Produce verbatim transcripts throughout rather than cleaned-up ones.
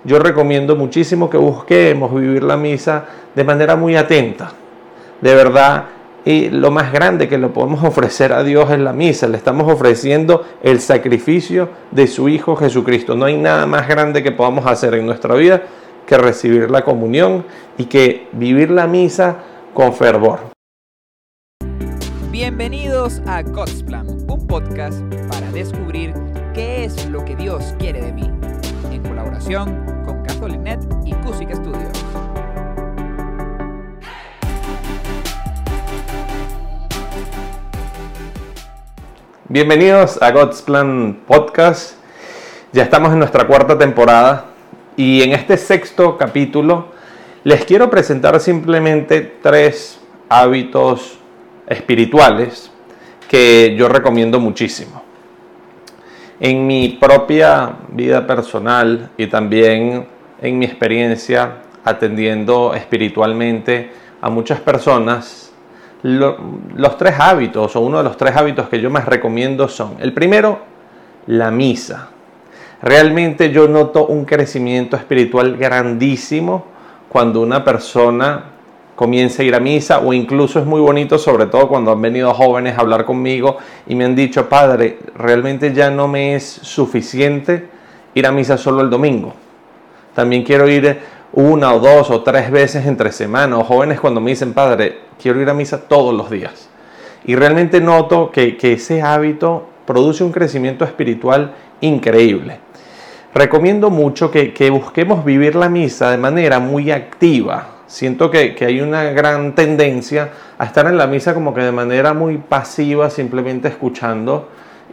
yo recomiendo muchísimo que busquemos vivir la misa de manera muy atenta. De verdad, y lo más grande que le podemos ofrecer a Dios es la misa. Le estamos ofreciendo el sacrificio de su Hijo Jesucristo. No hay nada más grande que podamos hacer en nuestra vida que recibir la comunión y que vivir la misa con fervor. Bienvenidos a God's Plan, un podcast para descubrir qué es lo que Dios quiere de mí, en colaboración con Catholic punto net y Cusick Studios. Bienvenidos a God's Plan Podcast. Ya estamos en nuestra cuarta temporada y en este sexto capítulo les quiero presentar simplemente tres hábitos espirituales que yo recomiendo muchísimo. En mi propia vida personal y también en mi experiencia atendiendo espiritualmente a muchas personas, Lo, los tres hábitos o uno de los tres hábitos que yo más recomiendo son: el primero, la misa. Realmente yo noto un crecimiento espiritual grandísimo cuando una persona comienza a ir a misa, o incluso es muy bonito, sobre todo cuando han venido jóvenes a hablar conmigo y me han dicho: padre, realmente ya no me es suficiente ir a misa solo el domingo, también quiero ir una o dos o tres veces entre semana. O jóvenes cuando me dicen: padre, quiero ir a misa todos los días. Y realmente noto que, que ese hábito produce un crecimiento espiritual increíble. Recomiendo mucho que, que busquemos vivir la misa de manera muy activa. Siento que, que hay una gran tendencia a estar en la misa como que de manera muy pasiva, simplemente escuchando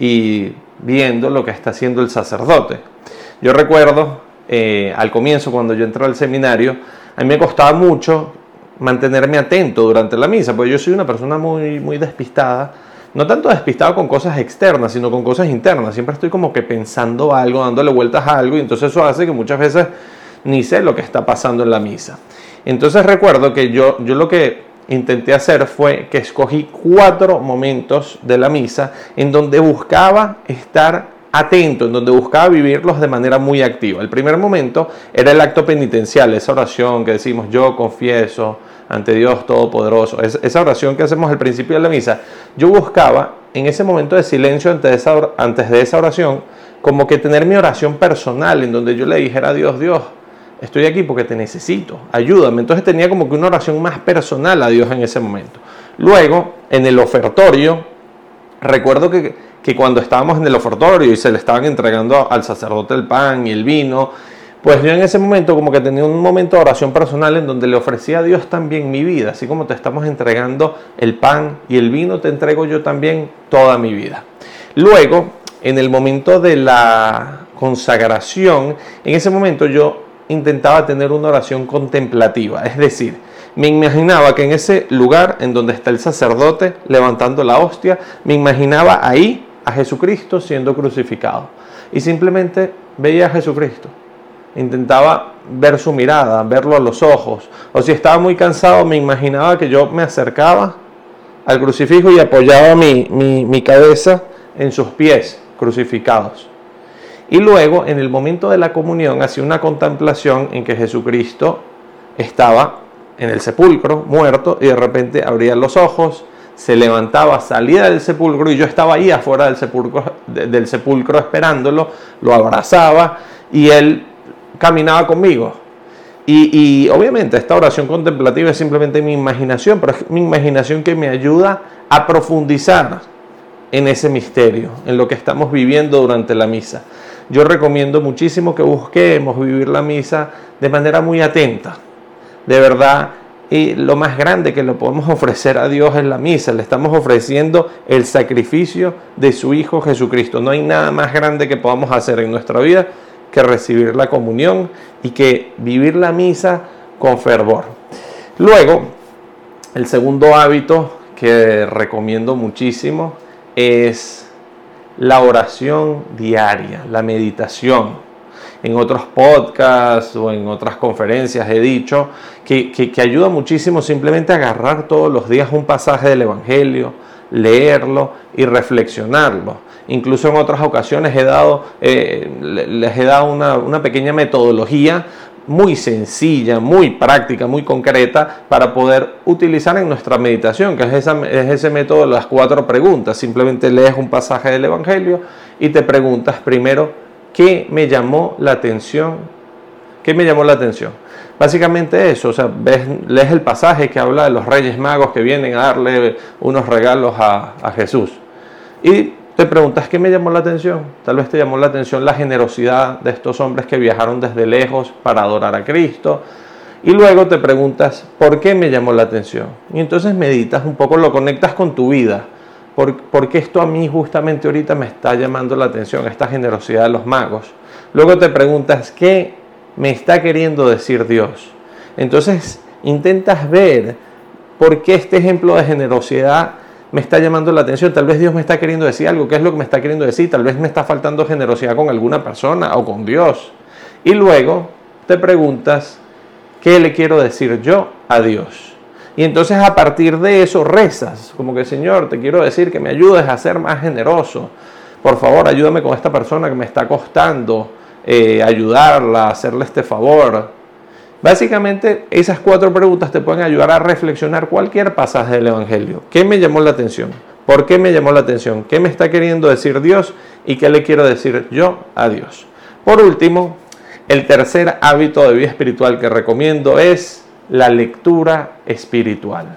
y viendo lo que está haciendo el sacerdote. Yo recuerdo Eh, al comienzo, cuando yo entré al seminario, a mí me costaba mucho mantenerme atento durante la misa, porque yo soy una persona muy, muy despistada, no tanto despistada con cosas externas, sino con cosas internas. Siempre estoy como que pensando algo, dándole vueltas a algo, y entonces eso hace que muchas veces ni sé lo que está pasando en la misa. Entonces recuerdo que yo, yo lo que intenté hacer fue que escogí cuatro momentos de la misa en donde buscaba estar atento, en donde buscaba vivirlos de manera muy activa. El primer momento era el acto penitencial, esa oración que decimos: yo confieso ante Dios Todopoderoso, esa oración que hacemos al principio de la misa. Yo buscaba en ese momento de silencio antes de esa, antes de esa oración, como que tener mi oración personal, en donde yo le dijera a Dios: Dios, estoy aquí porque te necesito, ayúdame. Entonces tenía como que una oración más personal a Dios en ese momento. Luego, en el ofertorio, recuerdo que que cuando estábamos en el ofertorio y se le estaban entregando al sacerdote el pan y el vino, pues yo en ese momento como que tenía un momento de oración personal en donde le ofrecía a Dios también mi vida. Así como te estamos entregando el pan y el vino, te entrego yo también toda mi vida. Luego, en el momento de la consagración, en ese momento yo intentaba tener una oración contemplativa, es decir, me imaginaba que en ese lugar en donde está el sacerdote levantando la hostia, me imaginaba ahí a Jesucristo siendo crucificado. Y simplemente veía a Jesucristo. Intentaba ver su mirada, verlo a los ojos. O si estaba muy cansado, me imaginaba que yo me acercaba al crucifijo y apoyaba mi, mi, mi cabeza en sus pies crucificados. Y luego, en el momento de la comunión, hacía una contemplación en que Jesucristo estaba en el sepulcro, muerto, y de repente abría los ojos, se levantaba, salía del sepulcro, y yo estaba ahí afuera del sepulcro, del sepulcro esperándolo, lo abrazaba, y él caminaba conmigo. Y, y obviamente esta oración contemplativa es simplemente mi imaginación, pero es mi imaginación que me ayuda a profundizar en ese misterio, en lo que estamos viviendo durante la misa. Yo recomiendo muchísimo que busquemos vivir la misa de manera muy atenta. De verdad, y lo más grande que le podemos ofrecer a Dios es la misa. Le estamos ofreciendo el sacrificio de su Hijo Jesucristo. No hay nada más grande que podamos hacer en nuestra vida que recibir la comunión y que vivir la misa con fervor. Luego, el segundo hábito que recomiendo muchísimo es la oración diaria, la meditación. En otros podcasts o en otras conferencias he dicho que, que, que ayuda muchísimo simplemente agarrar todos los días un pasaje del Evangelio, leerlo y reflexionarlo. Incluso en otras ocasiones he dado, eh, les he dado una, una pequeña metodología muy sencilla, muy práctica, muy concreta para poder utilizar en nuestra meditación, que es, esa, es ese método de las cuatro preguntas. Simplemente lees un pasaje del Evangelio y te preguntas primero, ¿qué me llamó la atención? ¿Qué me llamó la atención? Básicamente eso, o sea, ves, lees el pasaje que habla de los Reyes Magos que vienen a darle unos regalos a, a Jesús. Y te preguntas, ¿qué me llamó la atención? Tal vez te llamó la atención la generosidad de estos hombres que viajaron desde lejos para adorar a Cristo. Y luego te preguntas, ¿por qué me llamó la atención? Y entonces meditas un poco, lo conectas con tu vida. ¿Por, por qué esto a mí justamente ahorita me está llamando la atención, esta generosidad de los magos? Luego te preguntas, ¿qué me está queriendo decir Dios? Entonces intentas ver por qué este ejemplo de generosidad me está llamando la atención. Tal vez Dios me está queriendo decir algo. ¿Qué es lo que me está queriendo decir? Tal vez me está faltando generosidad con alguna persona o con Dios. Y luego te preguntas, ¿qué le quiero decir yo a Dios? Y entonces a partir de eso rezas, como que Señor, te quiero decir que me ayudes a ser más generoso. Por favor, ayúdame con esta persona que me está costando eh, ayudarla, hacerle este favor. Básicamente, esas cuatro preguntas te pueden ayudar a reflexionar cualquier pasaje del Evangelio. ¿Qué me llamó la atención? ¿Por qué me llamó la atención? ¿Qué me está queriendo decir Dios? ¿Y qué le quiero decir yo a Dios? Por último, el tercer hábito de vida espiritual que recomiendo es la lectura espiritual.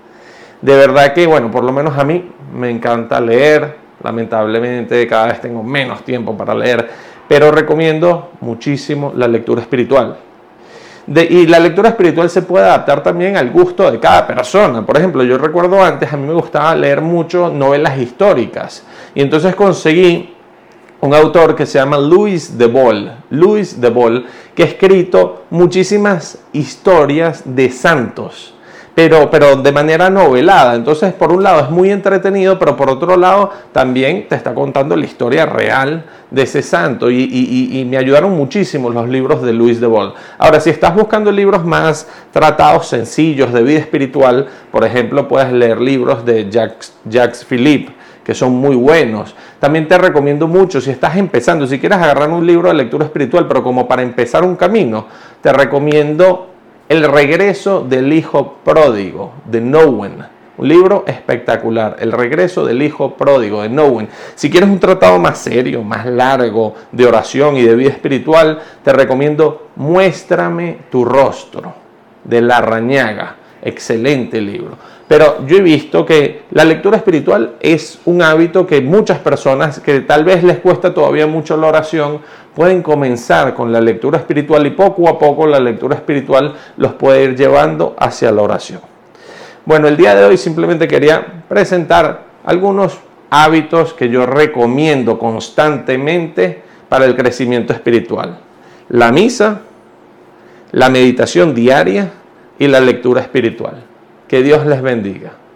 De verdad que, bueno, por lo menos a mí me encanta leer. Lamentablemente, cada vez tengo menos tiempo para leer, pero recomiendo muchísimo la lectura espiritual. De, y la lectura espiritual se puede adaptar también al gusto de cada persona. Por ejemplo, yo recuerdo antes, a mí me gustaba leer mucho novelas históricas. Y entonces conseguí un autor que se llama Louis de Wohl, Louis de Wohl, que ha escrito muchísimas historias de santos, pero, pero de manera novelada. Entonces, por un lado es muy entretenido, pero por otro lado también te está contando la historia real de ese santo. Y, y, y me ayudaron muchísimo los libros de Louis de Wohl. Ahora, si estás buscando libros más tratados, sencillos, de vida espiritual, por ejemplo, puedes leer libros de Jacques, Jacques Philippe, que son muy buenos. También te recomiendo mucho, si estás empezando, si quieres agarrar un libro de lectura espiritual, pero como para empezar un camino, te recomiendo El regreso del hijo pródigo, de Nouwen. Un libro espectacular, El regreso del hijo pródigo, de Nouwen. Si quieres un tratado más serio, más largo, de oración y de vida espiritual, te recomiendo Muéstrame tu rostro, de Larrañaga. Excelente libro. Pero yo he visto que la lectura espiritual es un hábito que muchas personas que tal vez les cuesta todavía mucho la oración, pueden comenzar con la lectura espiritual y poco a poco la lectura espiritual los puede ir llevando hacia la oración. Bueno, el día de hoy simplemente quería presentar algunos hábitos que yo recomiendo constantemente para el crecimiento espiritual. La misa, la meditación diaria y la lectura espiritual. Que Dios les bendiga.